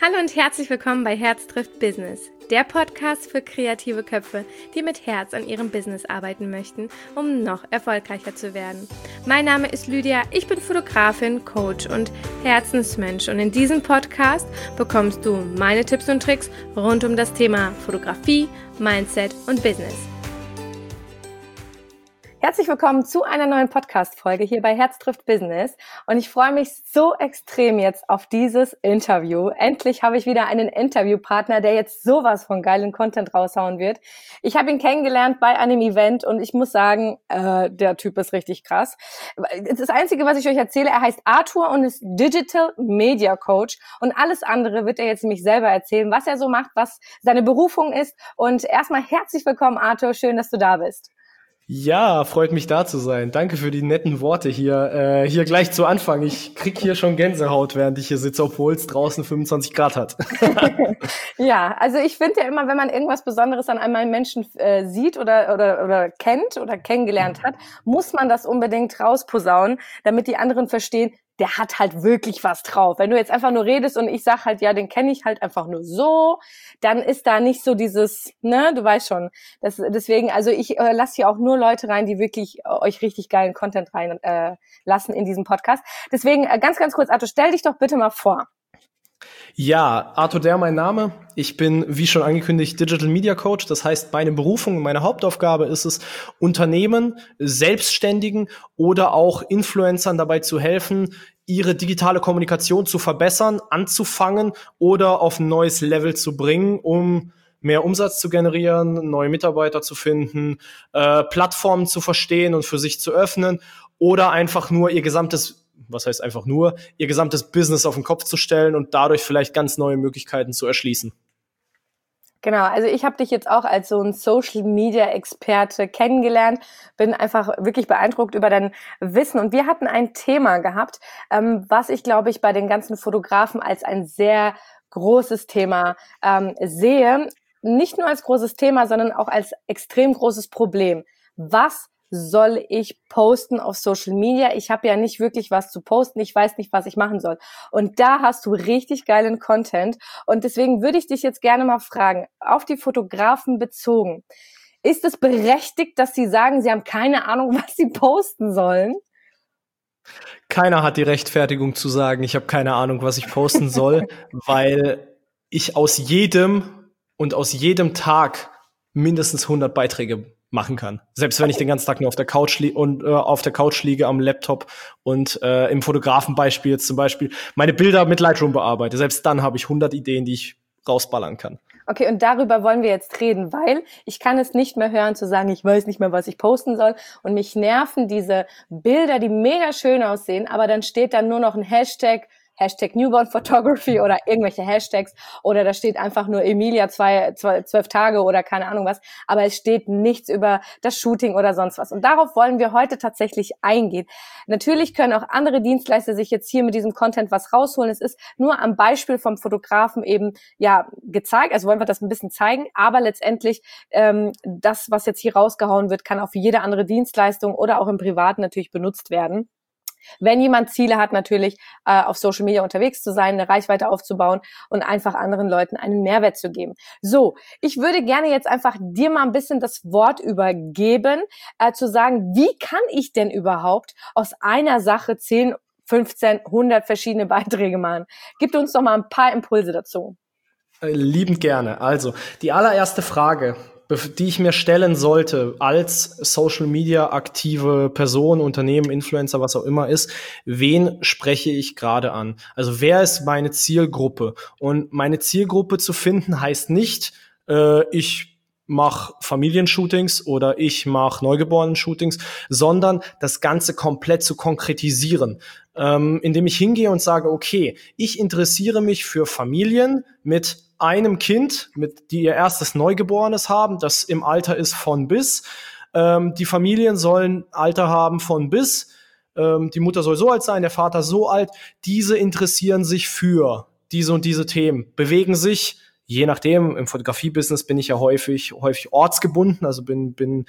Hallo und herzlich willkommen bei Herz trifft Business, der Podcast für kreative Köpfe, die mit Herz an ihrem Business arbeiten möchten, um noch erfolgreicher zu werden. Mein Name ist Lydia, ich bin Fotografin, Coach und Herzensmensch und in diesem Podcast bekommst du meine Tipps und Tricks rund um das Thema Fotografie, Mindset und Business. Herzlich willkommen zu einer neuen Podcast-Folge hier bei Herz trifft Business und ich freue mich so extrem jetzt auf dieses Interview. Endlich habe ich wieder einen Interviewpartner, der jetzt sowas von geilen Content raushauen wird. Ich habe ihn kennengelernt bei einem Event und ich muss sagen, der Typ ist richtig krass. Das Einzige, was ich euch erzähle, er heißt Arthur und ist Digital Media Coach und alles andere wird er jetzt nämlich selber erzählen, was er so macht, was seine Berufung ist. Und erstmal herzlich willkommen, Arthur, schön, dass du da bist. Ja, freut mich da zu sein. Danke für die netten Worte hier gleich zu Anfang. Ich krieg hier schon Gänsehaut, während ich hier sitze, obwohl es draußen 25 Grad hat. Ja, also ich finde ja immer, wenn man irgendwas Besonderes an einem Menschen sieht oder kennt oder kennengelernt hat, muss man das unbedingt rausposaunen, damit die anderen verstehen, der hat halt wirklich was drauf. Wenn du jetzt einfach nur redest und ich sag halt, ja, den kenne ich halt einfach nur so, dann ist da nicht so dieses, ne, du weißt schon. Deswegen, also ich lasse hier auch nur Leute rein, die wirklich euch richtig geilen Content rein lassen in diesem Podcast. Deswegen ganz, ganz kurz, Arthur, stell dich doch bitte mal vor. Ja, Arthur Der, mein Name. Ich bin, wie schon angekündigt, Digital Media Coach. Das heißt, meine Berufung, meine Hauptaufgabe ist es, Unternehmen, Selbstständigen oder auch Influencern dabei zu helfen, ihre digitale Kommunikation zu verbessern, anzufangen oder auf ein neues Level zu bringen, um mehr Umsatz zu generieren, neue Mitarbeiter zu finden, Plattformen zu verstehen und für sich zu öffnen oder einfach nur ihr gesamtes Business auf den Kopf zu stellen und dadurch vielleicht ganz neue Möglichkeiten zu erschließen. Genau, also ich habe dich jetzt auch als so ein Social-Media-Experte kennengelernt, bin einfach wirklich beeindruckt über dein Wissen und wir hatten ein Thema gehabt, was ich, glaube ich, bei den ganzen Fotografen als ein sehr großes Thema sehe. Nicht nur als großes Thema, sondern auch als extrem großes Problem. Was soll ich posten auf Social Media? Ich habe ja nicht wirklich was zu posten. Ich weiß nicht, was ich machen soll. Und da hast du richtig geilen Content. Und deswegen würde ich dich jetzt gerne mal fragen, auf die Fotografen bezogen. Ist es berechtigt, dass sie sagen, sie haben keine Ahnung, was sie posten sollen? Keiner hat die Rechtfertigung zu sagen, ich habe keine Ahnung, was ich posten soll, weil ich aus jedem Tag mindestens 100 Beiträge machen kann. Selbst wenn ich den ganzen Tag nur auf der Couch liege am Laptop und im Fotografenbeispiel jetzt zum Beispiel meine Bilder mit Lightroom bearbeite. Selbst dann habe ich 100 Ideen, die ich rausballern kann. Okay, und darüber wollen wir jetzt reden, weil ich kann es nicht mehr hören zu sagen, ich weiß nicht mehr, was ich posten soll und mich nerven diese Bilder, die mega schön aussehen, aber dann steht dann nur noch ein Hashtag Newborn Photography oder irgendwelche Hashtags oder da steht einfach nur Emilia 12 Tage oder keine Ahnung was, aber es steht nichts über das Shooting oder sonst was. Und darauf wollen wir heute tatsächlich eingehen. Natürlich können auch andere Dienstleister sich jetzt hier mit diesem Content was rausholen. Es ist nur am Beispiel vom Fotografen eben ja gezeigt, also wollen wir das ein bisschen zeigen, aber letztendlich das, was jetzt hier rausgehauen wird, kann auch für jede andere Dienstleistung oder auch im Privaten natürlich benutzt werden. Wenn jemand Ziele hat, natürlich auf Social Media unterwegs zu sein, eine Reichweite aufzubauen und einfach anderen Leuten einen Mehrwert zu geben. So, ich würde gerne jetzt einfach dir mal ein bisschen das Wort übergeben, zu sagen, wie kann ich denn überhaupt aus einer Sache 10, 15, 100 verschiedene Beiträge machen? Gib uns doch mal ein paar Impulse dazu. Liebend gerne. Also, die allererste Frage, die ich mir stellen sollte als Social-Media-aktive Person, Unternehmen, Influencer, was auch immer ist, wen spreche ich gerade an? Also wer ist meine Zielgruppe? Und meine Zielgruppe zu finden heißt nicht, ich mache Familienshootings oder ich mache Neugeborenen-Shootings, sondern das Ganze komplett zu konkretisieren, indem ich hingehe und sage, okay, ich interessiere mich für Familien mit einem Kind, die ihr erstes Neugeborenes haben, das im Alter ist von bis. Die Familien sollen Alter haben von bis. Die Mutter soll so alt sein, der Vater so alt. Diese interessieren sich für diese und diese Themen, bewegen sich, je nachdem, im Fotografie-Business bin ich ja häufig ortsgebunden, also bin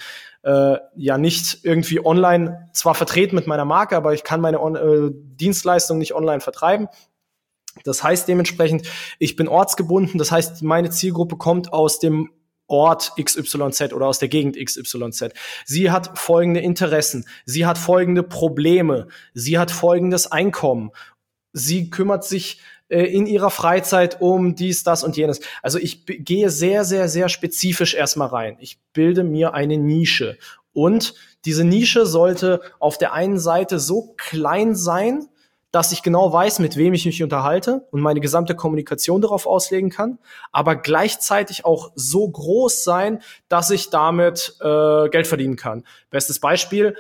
ja nicht irgendwie online zwar vertreten mit meiner Marke, aber ich kann meine Dienstleistung nicht online vertreiben. Das heißt dementsprechend, ich bin ortsgebunden, das heißt, meine Zielgruppe kommt aus dem Ort XYZ oder aus der Gegend XYZ. Sie hat folgende Interessen, sie hat folgende Probleme, sie hat folgendes Einkommen, sie kümmert sich in ihrer Freizeit um dies, das und jenes. Also ich gehe sehr, sehr, sehr spezifisch erstmal rein. Ich bilde mir eine Nische. Und diese Nische sollte auf der einen Seite so klein sein, dass ich genau weiß, mit wem ich mich unterhalte und meine gesamte Kommunikation darauf auslegen kann, aber gleichzeitig auch so groß sein, dass ich damit Geld verdienen kann. Bestes Beispiel,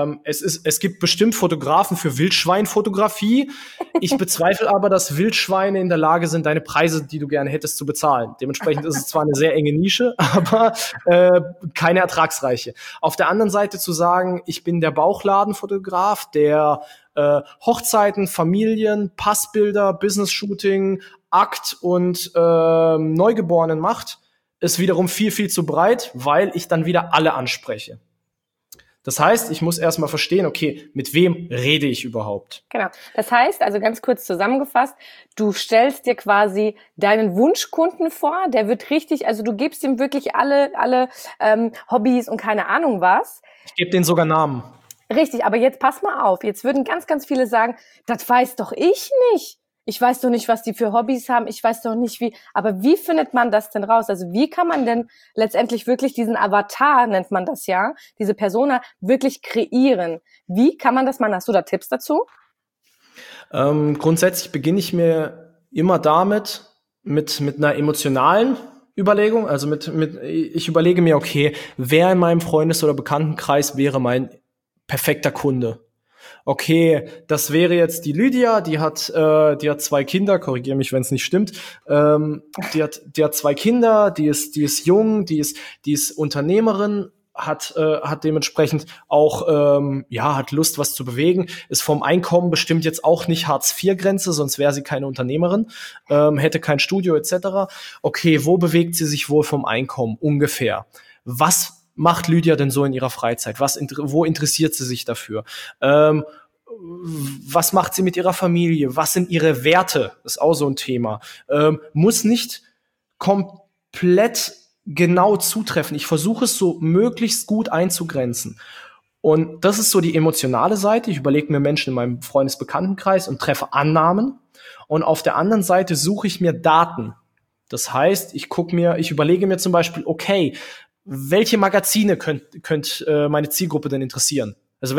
es gibt bestimmt Fotografen für Wildschweinfotografie. Ich bezweifle aber, dass Wildschweine in der Lage sind, deine Preise, die du gerne hättest, zu bezahlen. Dementsprechend ist es zwar eine sehr enge Nische, aber keine ertragsreiche. Auf der anderen Seite zu sagen, ich bin der Bauchladenfotograf, der Hochzeiten, Familien, Passbilder, Business-Shooting, Akt und Neugeborenen macht, ist wiederum viel, viel zu breit, weil ich dann wieder alle anspreche. Das heißt, ich muss erstmal verstehen, okay, mit wem rede ich überhaupt? Genau. Das heißt, also ganz kurz zusammengefasst, du stellst dir quasi deinen Wunschkunden vor, der wird richtig, also du gibst ihm wirklich alle Hobbys und keine Ahnung was. Ich gebe denen sogar Namen. Richtig, aber jetzt pass mal auf, jetzt würden ganz, ganz viele sagen, das weiß doch ich nicht. Ich weiß doch nicht, was die für Hobbys haben, ich weiß doch nicht wie, aber wie findet man das denn raus? Also wie kann man denn letztendlich wirklich diesen Avatar, nennt man das ja, diese Persona wirklich kreieren? Wie kann man das machen? Hast du da Tipps dazu? Grundsätzlich beginne ich mir immer damit, mit einer emotionalen Überlegung, also ich überlege mir, okay, wer in meinem Freundes- oder Bekanntenkreis wäre mein perfekter Kunde? Okay, das wäre jetzt die Lydia, die hat 2 Kinder, korrigiere mich, wenn es nicht stimmt. Die hat 2 Kinder, die ist jung, die ist Unternehmerin, hat dementsprechend auch hat Lust, was zu bewegen, ist vom Einkommen bestimmt jetzt auch nicht Hartz-IV-Grenze, sonst wäre sie keine Unternehmerin, hätte kein Studio etc. Okay, wo bewegt sie sich wohl vom Einkommen ungefähr? Was macht Lydia denn so in ihrer Freizeit? Wo interessiert sie sich dafür? Was macht sie mit ihrer Familie? Was sind ihre Werte? Das ist auch so ein Thema. Muss nicht komplett genau zutreffen. Ich versuche es so möglichst gut einzugrenzen. Und das ist so die emotionale Seite. Ich überlege mir Menschen in meinem Freundesbekanntenkreis und treffe Annahmen. Und auf der anderen Seite suche ich mir Daten. Das heißt, ich überlege mir zum Beispiel, okay, welche Magazine könnte meine Zielgruppe denn interessieren? Also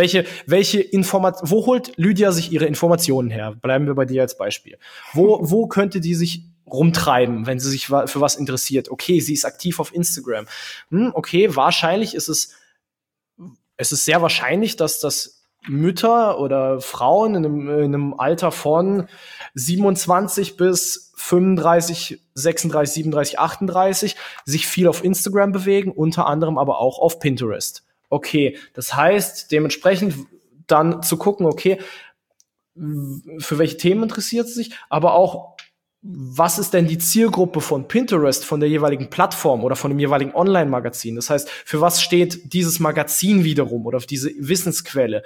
wo holt Lydia sich ihre Informationen her? Bleiben wir bei dir als Beispiel. Wo könnte die sich rumtreiben, wenn sie sich für was interessiert? Okay, sie ist aktiv auf Instagram. Okay, wahrscheinlich ist es sehr wahrscheinlich, dass das Mütter oder Frauen in einem Alter von 27 bis 35, 36, 37, 38 sich viel auf Instagram bewegen, unter anderem aber auch auf Pinterest. Okay, das heißt, dementsprechend dann zu gucken, okay, für welche Themen interessiert sie sich, aber auch, was ist denn die Zielgruppe von Pinterest, von der jeweiligen Plattform oder von dem jeweiligen Online-Magazin? Das heißt, für was steht dieses Magazin wiederum oder diese Wissensquelle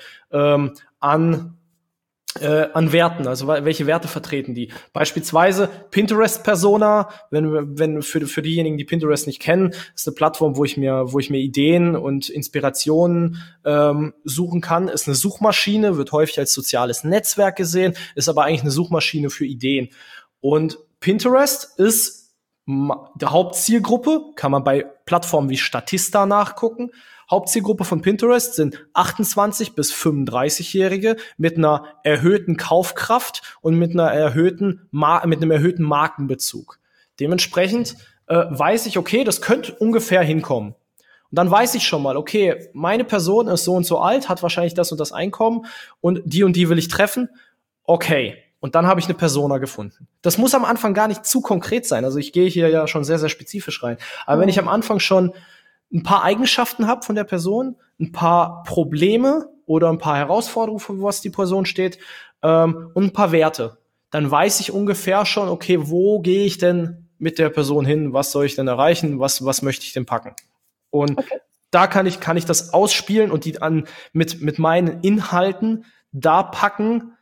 an Werten? Also welche Werte vertreten die? Beispielsweise Pinterest-Persona, wenn für diejenigen, die Pinterest nicht kennen, ist eine Plattform, wo ich mir Ideen und Inspirationen suchen kann. Ist eine Suchmaschine, wird häufig als soziales Netzwerk gesehen, ist aber eigentlich eine Suchmaschine für Ideen. Und Pinterest ist der Hauptzielgruppe, kann man bei Plattformen wie Statista nachgucken. Hauptzielgruppe von Pinterest sind 28 bis 35-Jährige mit einer erhöhten Kaufkraft und mit einem erhöhten Markenbezug. Dementsprechend weiß ich, okay, das könnte ungefähr hinkommen. Und dann weiß ich schon mal, okay, meine Person ist so und so alt, hat wahrscheinlich das und das Einkommen und die will ich treffen. Okay. Und dann habe ich eine Persona gefunden. Das muss am Anfang gar nicht zu konkret sein. Also ich gehe hier ja schon sehr, sehr spezifisch rein. Aber wenn ich am Anfang schon ein paar Eigenschaften habe von der Person, ein paar Probleme oder ein paar Herausforderungen, für was die Person steht, und ein paar Werte, dann weiß ich ungefähr schon, okay, wo gehe ich denn mit der Person hin? Was soll ich denn erreichen? Was möchte ich denn packen? Und da kann ich das ausspielen und die mit meinen Inhalten da packen,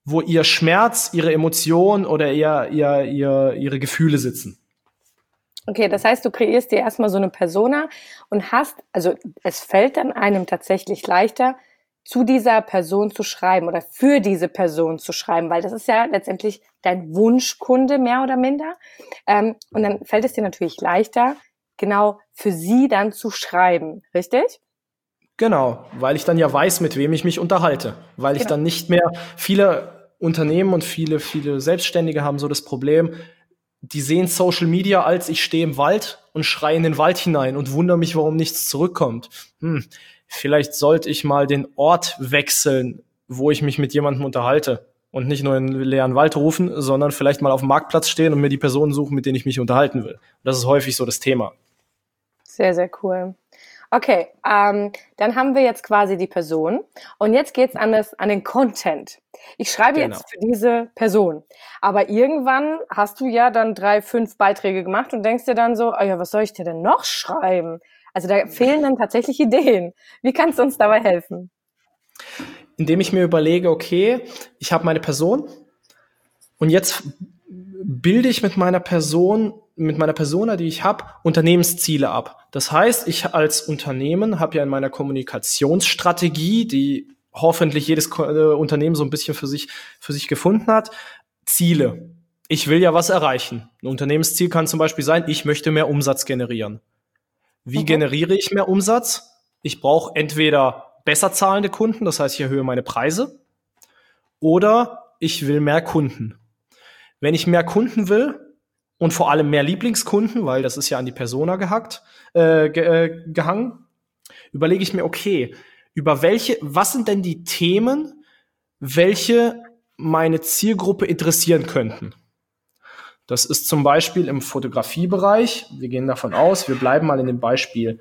wo ihr Schmerz, ihre Emotionen oder ihre Gefühle sitzen. Okay, das heißt, du kreierst dir erstmal so eine Persona und also es fällt dann einem tatsächlich leichter, zu dieser Person zu schreiben oder für diese Person zu schreiben, weil das ist ja letztendlich dein Wunschkunde mehr oder minder. Und dann fällt es dir natürlich leichter, genau für sie dann zu schreiben, richtig? Genau, weil ich dann ja weiß, mit wem ich mich unterhalte. Weil ich dann nicht mehr, viele Unternehmen und viele Selbstständige haben so das Problem, die sehen Social Media als ich stehe im Wald und schreie in den Wald hinein und wundere mich, warum nichts zurückkommt. Vielleicht sollte ich mal den Ort wechseln, wo ich mich mit jemandem unterhalte und nicht nur in den leeren Wald rufen, sondern vielleicht mal auf dem Marktplatz stehen und mir die Personen suchen, mit denen ich mich unterhalten will. Das ist häufig so das Thema. Sehr, sehr cool. Okay, dann haben wir jetzt quasi die Person und jetzt geht's an den Content. Ich schreibe jetzt für diese Person, aber irgendwann hast du ja dann 3, 5 Beiträge gemacht und denkst dir dann so, oh ja, was soll ich dir denn noch schreiben? Also da fehlen dann tatsächlich Ideen. Wie kannst du uns dabei helfen? Indem ich mir überlege, okay, ich habe meine Person und jetzt bilde ich mit meiner Persona, die ich habe, Unternehmensziele ab. Das heißt, ich als Unternehmen habe ja in meiner Kommunikationsstrategie, die hoffentlich jedes Unternehmen so ein bisschen für sich gefunden hat, Ziele. Ich will ja was erreichen. Ein Unternehmensziel kann zum Beispiel sein, ich möchte mehr Umsatz generieren. Wie generiere ich mehr Umsatz? Ich brauche entweder besser zahlende Kunden, das heißt, ich erhöhe meine Preise, oder ich will mehr Kunden. Wenn ich mehr Kunden will und vor allem mehr Lieblingskunden, weil das ist ja an die Persona gehangen, überlege ich mir, okay, was sind denn die Themen, welche meine Zielgruppe interessieren könnten? Das ist zum Beispiel im Fotografiebereich. Wir gehen davon aus, wir bleiben mal in dem Beispiel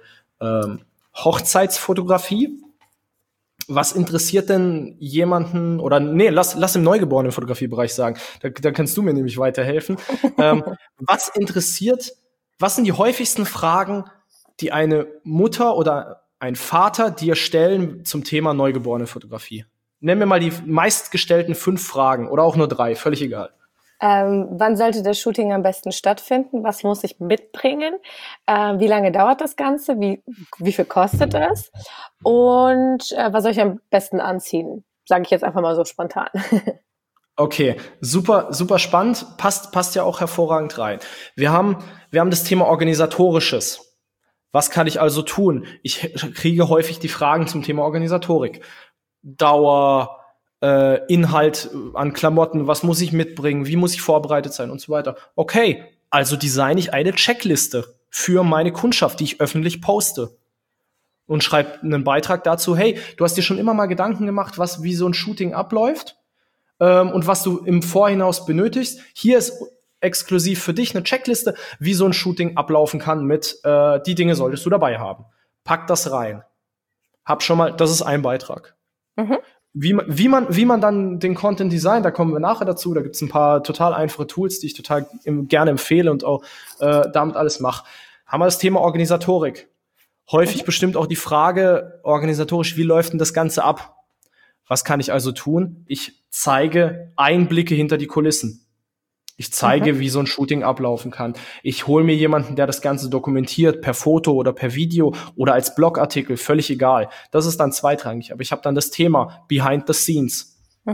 Hochzeitsfotografie. Was interessiert denn jemanden, oder nee, lass im neugeborenen Fotografiebereich sagen, da kannst du mir nämlich weiterhelfen. Was sind die häufigsten Fragen, die eine Mutter oder ein Vater dir stellen zum Thema neugeborene Fotografie? Nenn mir mal die meistgestellten 5 Fragen oder auch nur 3, völlig egal. Wann sollte das Shooting am besten stattfinden? Was muss ich mitbringen? Wie lange dauert das Ganze? Wie viel kostet es? Und was soll ich am besten anziehen? Sage ich jetzt einfach mal so spontan. Okay, super, super spannend. Passt ja auch hervorragend rein. Wir haben das Thema Organisatorisches. Was kann ich also tun? Ich kriege häufig die Fragen zum Thema Organisatorik. Dauer, Inhalt an Klamotten, was muss ich mitbringen, wie muss ich vorbereitet sein und so weiter. Okay, also designe ich eine Checkliste für meine Kundschaft, die ich öffentlich poste. Und schreibe einen Beitrag dazu, hey, du hast dir schon immer mal Gedanken gemacht, wie so ein Shooting abläuft und was du im Vorhinaus benötigst. Hier ist exklusiv für dich eine Checkliste, wie so ein Shooting ablaufen kann mit die Dinge solltest du dabei haben. Pack das rein. Das ist ein Beitrag. Wie man dann den Content designt, da kommen wir nachher dazu. Da gibt's ein paar total einfache Tools, die ich total gerne empfehle und auch damit alles mache. Haben wir das Thema Organisatorik. Häufig bestimmt auch die Frage organisatorisch, wie läuft denn das Ganze ab? Was kann ich also tun? Ich zeige Einblicke hinter die Kulissen. Ich zeige, wie so ein Shooting ablaufen kann. Ich hole mir jemanden, der das Ganze dokumentiert, per Foto oder per Video oder als Blogartikel, völlig egal. Das ist dann zweitrangig. Aber ich habe dann das Thema Behind the Scenes.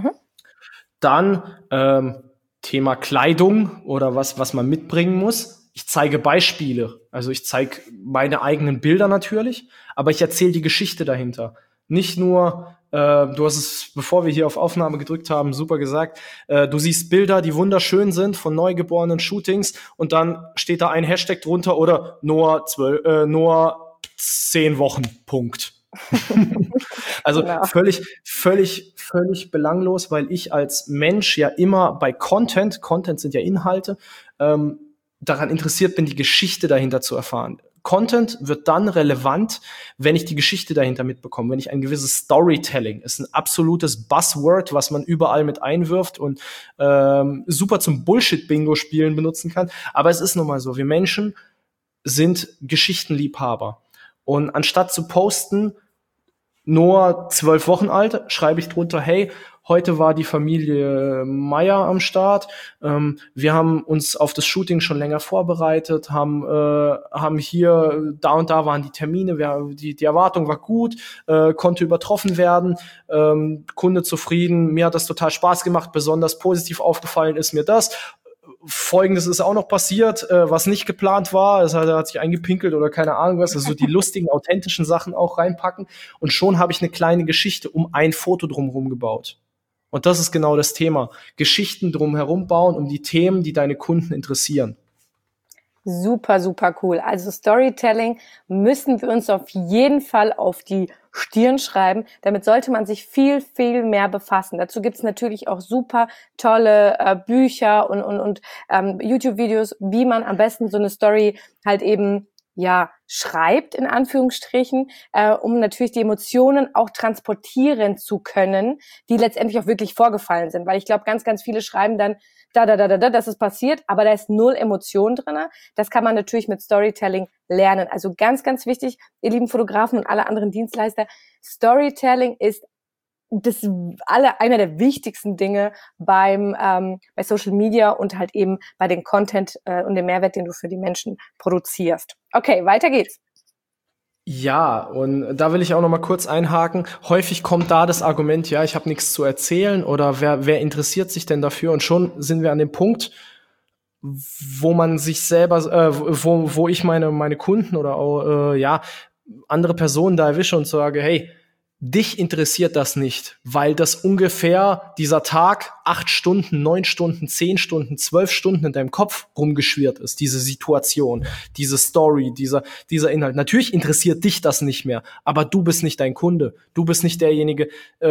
Dann Thema Kleidung oder was man mitbringen muss. Ich zeige Beispiele. Also ich zeige meine eigenen Bilder natürlich, aber ich erzähle die Geschichte dahinter. Nicht nur du hast es, bevor wir hier auf Aufnahme gedrückt haben, super gesagt. Du siehst Bilder, die wunderschön sind von neugeborenen Shootings und dann steht da ein Hashtag drunter oder nur 10 Wochen, Punkt. Also genau. völlig belanglos, weil ich als Mensch ja immer bei Content sind ja Inhalte, daran interessiert bin, die Geschichte dahinter zu erfahren. Content wird dann relevant, wenn ich die Geschichte dahinter mitbekomme, wenn ich ein gewisses Storytelling, ist ein absolutes Buzzword, was man überall mit einwirft und super zum Bullshit-Bingo-Spielen benutzen kann. Aber es ist nun mal so, wir Menschen sind Geschichtenliebhaber. Und anstatt zu posten, nur 12 Wochen alt, schreibe ich drunter, hey, Heute war die Familie Meier am Start. Wir haben uns auf das Shooting schon länger vorbereitet, haben hier, da und da waren die Termine, die Erwartung war gut, konnte übertroffen werden, Kunde zufrieden, mir hat das total Spaß gemacht, besonders positiv aufgefallen ist mir das. Folgendes ist auch noch passiert, was nicht geplant war. Er hat sich eingepinkelt oder keine Ahnung was. Also die lustigen, authentischen Sachen auch reinpacken. Und schon habe ich eine kleine Geschichte um ein Foto drumherum gebaut. Und das ist genau das Thema. Geschichten drumherum bauen um die Themen, die deine Kunden interessieren. Super, super cool. Also Storytelling müssen wir uns auf jeden Fall auf die Stirn schreiben. Damit sollte man sich viel, viel mehr befassen. Dazu gibt's natürlich auch super tolle Bücher und YouTube-Videos, wie man am besten so eine Story halt eben schreibt, in Anführungsstrichen, um natürlich die Emotionen auch transportieren zu können, die letztendlich auch wirklich vorgefallen sind. Weil ich glaube, ganz, ganz viele schreiben dann, das ist passiert, aber da ist null Emotion drinne. Das kann man natürlich mit Storytelling lernen. Also ganz, ganz wichtig, ihr lieben Fotografen und alle anderen Dienstleister, Storytelling ist einer der wichtigsten Dinge bei Social Media und halt eben bei den Content und dem Mehrwert, den du für die Menschen produzierst. Okay, weiter geht's. Ja, und da will ich auch noch mal kurz einhaken. Häufig kommt da das Argument, ja, ich habe nichts zu erzählen oder wer interessiert sich denn dafür? Und schon sind wir an dem Punkt, wo man sich selber, wo ich meine Kunden oder auch, andere Personen da erwische und sage, hey, dich interessiert das nicht, weil das ungefähr dieser Tag 8 Stunden, 9 Stunden, 10 Stunden, 12 Stunden in deinem Kopf rumgeschwirrt ist, diese Situation, diese Story, dieser Inhalt. Natürlich interessiert dich das nicht mehr, aber du bist nicht dein Kunde. Du bist nicht derjenige,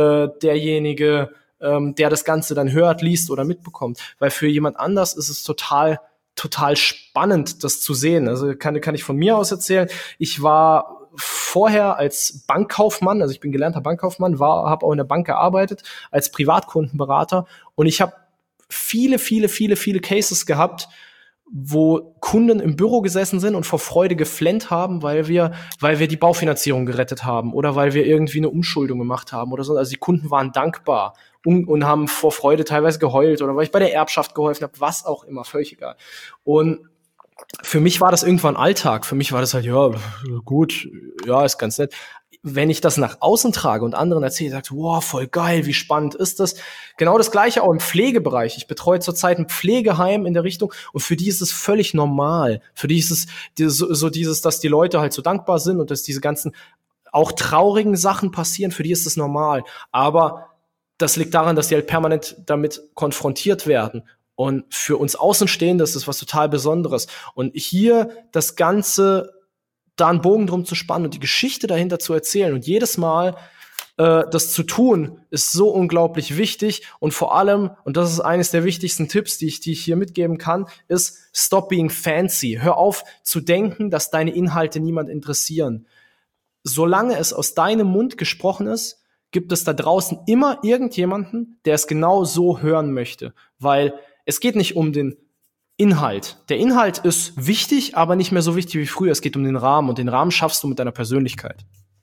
der das Ganze dann hört, liest oder mitbekommt. Weil für jemand anders ist es total spannend, das zu sehen. Also kann ich von mir aus erzählen. Ich war vorher als Bankkaufmann, also ich bin gelernter Bankkaufmann, habe auch in der Bank gearbeitet als Privatkundenberater und ich habe viele Cases gehabt, wo Kunden im Büro gesessen sind und vor Freude geflennt haben, weil wir die Baufinanzierung gerettet haben oder weil wir irgendwie eine Umschuldung gemacht haben oder so. Also die Kunden waren dankbar und haben vor Freude teilweise geheult oder weil ich bei der Erbschaft geholfen habe, was auch immer, völlig egal. Und für mich war das irgendwann Alltag. Für mich war das halt, ja, gut, ja, ist ganz nett. Wenn ich das nach außen trage und anderen erzähle, sagt, wow, voll geil, wie spannend ist das? Genau das Gleiche auch im Pflegebereich. Ich betreue zurzeit ein Pflegeheim in der Richtung und für die ist es völlig normal. Für die ist es so dieses, dass die Leute halt so dankbar sind und dass diese ganzen auch traurigen Sachen passieren, für die ist es normal. Aber das liegt daran, dass die halt permanent damit konfrontiert werden. Und für uns Außenstehende ist das was total Besonderes. Und hier das Ganze, da einen Bogen drum zu spannen und die Geschichte dahinter zu erzählen und jedes Mal das zu tun, ist so unglaublich wichtig. Und vor allem, und das ist eines der wichtigsten Tipps, die ich hier mitgeben kann, ist stop being fancy. Hör auf zu denken, dass deine Inhalte niemand interessieren. Solange es aus deinem Mund gesprochen ist, gibt es da draußen immer irgendjemanden, der es genau so hören möchte. Weil es geht nicht um den Inhalt. Der Inhalt ist wichtig, aber nicht mehr so wichtig wie früher. Es geht um den Rahmen und den Rahmen schaffst du mit deiner Persönlichkeit.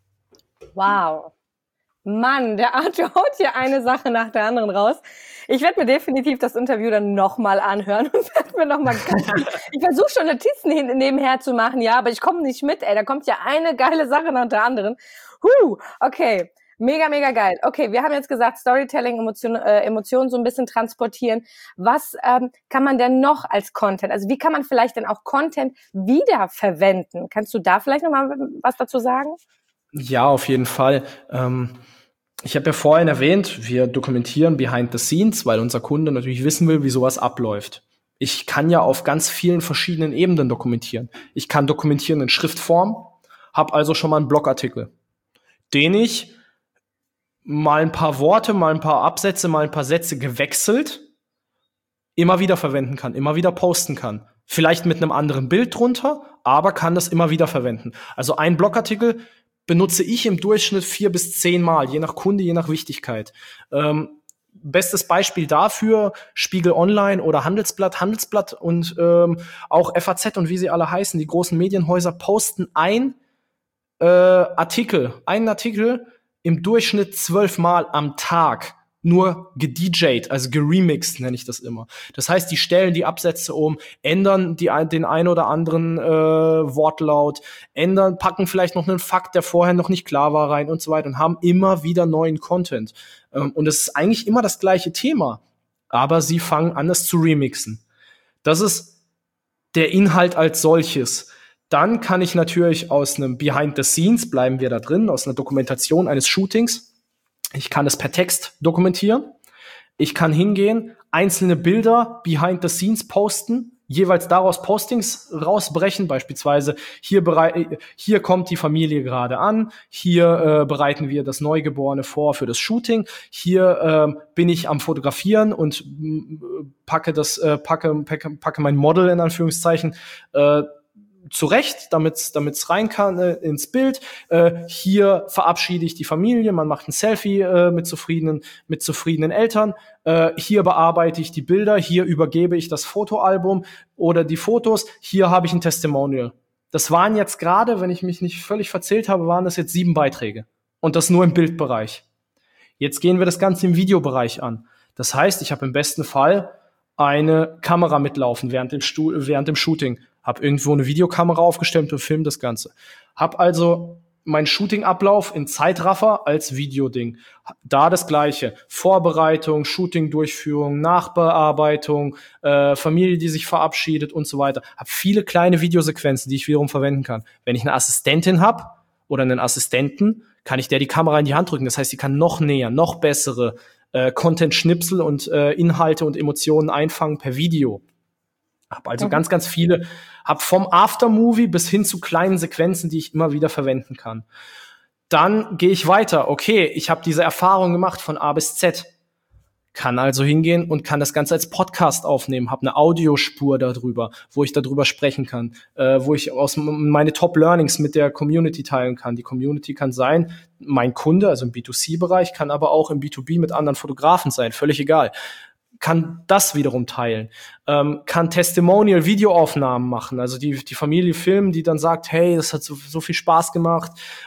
Wow. Mann, der Arthur haut hier eine Sache nach der anderen raus. Ich werde mir definitiv das Interview dann nochmal anhören und werde mir nochmal ich versuche schon Notizen nebenher zu machen, ja, aber ich komme nicht mit, ey. Da kommt ja eine geile Sache nach der anderen. Okay. Mega, mega geil. Okay, wir haben jetzt gesagt, Storytelling, Emotionen so ein bisschen transportieren. Was kann man denn noch als Content? Also wie kann man vielleicht denn auch Content wiederverwenden? Kannst du da vielleicht noch mal was dazu sagen? Ja, auf jeden Fall. Ich habe ja vorhin erwähnt, wir dokumentieren behind the scenes, weil unser Kunde natürlich wissen will, wie sowas abläuft. Ich kann ja auf ganz vielen verschiedenen Ebenen dokumentieren. Ich kann dokumentieren in Schriftform, habe also schon mal einen Blogartikel, den ich mal ein paar Worte, mal ein paar Absätze, mal ein paar Sätze gewechselt immer wieder verwenden kann, immer wieder posten kann. Vielleicht mit einem anderen Bild drunter, aber kann das immer wieder verwenden. Also ein Blogartikel benutze ich im Durchschnitt 4 bis 10 Mal, je nach Kunde, je nach Wichtigkeit. Bestes Beispiel dafür, Spiegel Online oder Handelsblatt und auch FAZ und wie sie alle heißen, die großen Medienhäuser posten einen Artikel im Durchschnitt 12 Mal am Tag. nur gedjed, also geremixed nenne ich das immer. Das heißt, die stellen die Absätze um, ändern den ein oder anderen Wortlaut, packen vielleicht noch einen Fakt, der vorher noch nicht klar war, rein und so weiter und haben immer wieder neuen Content. Und es ist eigentlich immer das gleiche Thema, aber sie fangen an, es zu remixen. Das ist der Inhalt als solches. Dann kann ich natürlich aus einem Behind the Scenes, bleiben wir da drin, aus einer Dokumentation eines Shootings, ich kann es per Text dokumentieren. Ich kann hingehen, einzelne Bilder behind the scenes posten, jeweils daraus Postings rausbrechen, beispielsweise hier kommt die Familie gerade an, hier bereiten wir das Neugeborene vor für das Shooting, hier bin ich am Fotografieren und packe mein Model in Anführungszeichen zurecht, damit's rein kann ins Bild. Hier verabschiede ich die Familie, man macht ein Selfie mit zufriedenen Eltern. Hier bearbeite ich die Bilder, hier übergebe ich das Fotoalbum oder die Fotos. Hier habe ich ein Testimonial. Das waren jetzt gerade, wenn ich mich nicht völlig verzählt habe, waren das jetzt 7 Beiträge. Und das nur im Bildbereich. Jetzt gehen wir das Ganze im Videobereich an. Das heißt, ich habe im besten Fall eine Kamera mitlaufen während dem Shooting. Hab irgendwo eine Videokamera aufgestellt und film das Ganze. Hab also meinen Shooting-Ablauf in Zeitraffer als Videoding. Da das Gleiche. Vorbereitung, Shooting-Durchführung, Nachbearbeitung, Familie, die sich verabschiedet und so weiter. Hab viele kleine Videosequenzen, die ich wiederum verwenden kann. Wenn ich eine Assistentin hab oder einen Assistenten, kann ich der die Kamera in die Hand drücken. Das heißt, sie kann noch näher, noch bessere Content-Schnipsel und Inhalte und Emotionen einfangen per Video. Hab also ganz, ganz viele, hab vom Aftermovie bis hin zu kleinen Sequenzen, die ich immer wieder verwenden kann. Dann gehe ich weiter. Okay, ich habe diese Erfahrung gemacht von A bis Z. Kann also hingehen und kann das Ganze als Podcast aufnehmen, habe eine Audiospur darüber, wo ich darüber sprechen kann, wo ich meine Top-Learnings mit der Community teilen kann. Die Community kann sein, mein Kunde, also im B2C-Bereich, kann aber auch im B2B mit anderen Fotografen sein, völlig egal. Kann das wiederum teilen, kann Testimonial-Videoaufnahmen machen, also die Familie filmen, die dann sagt, hey, das hat so viel Spaß gemacht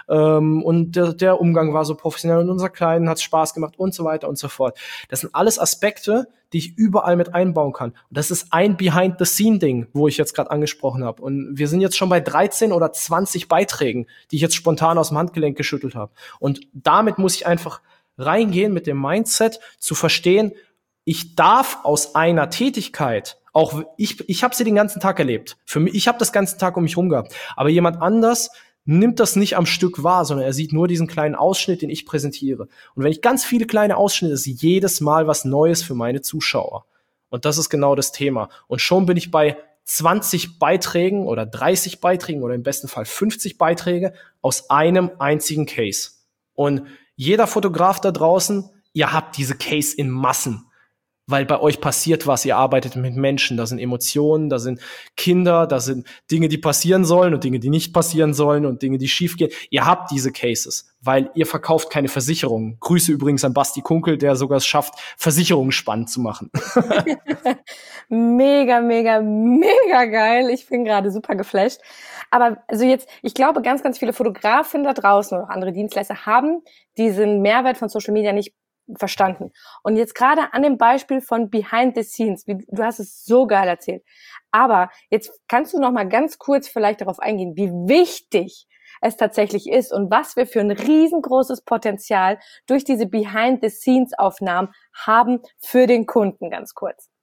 und der Umgang war so professionell und unser Kleinen hat Spaß gemacht und so weiter und so fort. Das sind alles Aspekte, die ich überall mit einbauen kann. Und das ist ein Behind-the-Scene-Ding, wo ich jetzt gerade angesprochen habe. Und wir sind jetzt schon bei 13 oder 20 Beiträgen, die ich jetzt spontan aus dem Handgelenk geschüttelt habe. Und damit muss ich einfach reingehen mit dem Mindset zu verstehen, ich darf aus einer Tätigkeit, auch ich habe sie den ganzen Tag erlebt. Für mich, ich habe das ganze Tag um mich rum gehabt. Aber jemand anders nimmt das nicht am Stück wahr, sondern er sieht nur diesen kleinen Ausschnitt, den ich präsentiere. Und wenn ich ganz viele kleine Ausschnitte, ist jedes Mal was Neues für meine Zuschauer. Und das ist genau das Thema. Und schon bin ich bei 20 Beiträgen oder 30 Beiträgen oder im besten Fall 50 Beiträge aus einem einzigen Case. Und jeder Fotograf da draußen, ihr habt diese Case in Massen. Weil bei euch passiert was, ihr arbeitet mit Menschen, da sind Emotionen, da sind Kinder, da sind Dinge, die passieren sollen und Dinge, die nicht passieren sollen und Dinge, die schiefgehen. Ihr habt diese Cases, weil ihr verkauft keine Versicherungen. Grüße übrigens an Basti Kunkel, der sogar es schafft, Versicherungen spannend zu machen. Mega, mega, mega geil. Ich bin gerade super geflasht. Aber also jetzt, ich glaube, ganz, ganz viele Fotografen da draußen oder auch andere Dienstleister haben diesen Mehrwert von Social Media nicht verstanden. Und jetzt gerade an dem Beispiel von Behind the Scenes, du hast es so geil erzählt. Aber jetzt kannst du noch mal ganz kurz vielleicht darauf eingehen, wie wichtig es tatsächlich ist und was wir für ein riesengroßes Potenzial durch diese Behind the Scenes Aufnahmen haben für den Kunden, ganz kurz.